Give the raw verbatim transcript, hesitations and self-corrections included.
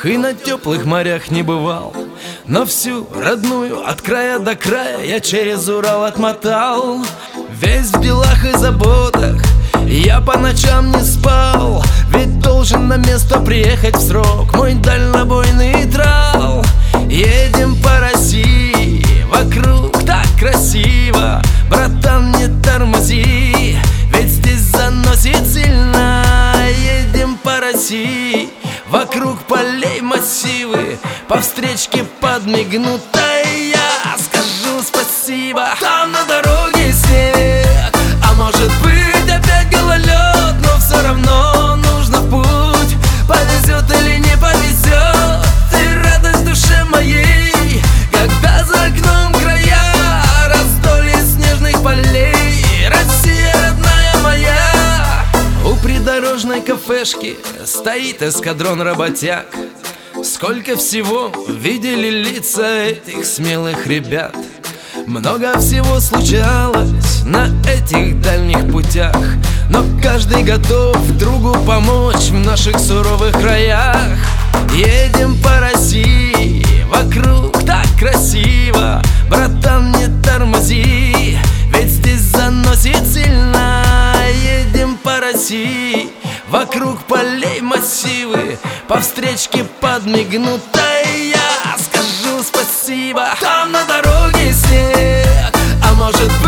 и на теплых морях не бывал, но всю родную от края до края я через Урал отмотал. Весь в делах и заботах, я по ночам не спал, ведь должен на место приехать в срок мой дальнобойный трал. Едем по России, вокруг так красиво, братан, не тормози, ведь здесь заносит сильно. Едем по России, вокруг полей массивы, по встречке подмигнутой я скажу спасибо. Там на дороге снег, а может быть опять гололед, но все равно нужно в путь, повезет или не повезет. И радость в душе моей, когда за окном края раздолье снежных полей. Россия родная моя. У придорожной кафешки стоит эскадрон работяг. Сколько всего видели лица этих смелых ребят. Много всего случалось на этих дальних путях, но каждый готов другу помочь в наших суровых краях. Едем по России, вокруг так красиво, братан, не тормози, ведь здесь заносит сильно. Едем по России, вокруг полей массивы, по встречке подмигнутой я скажу спасибо. Там на дороге снег, а может быть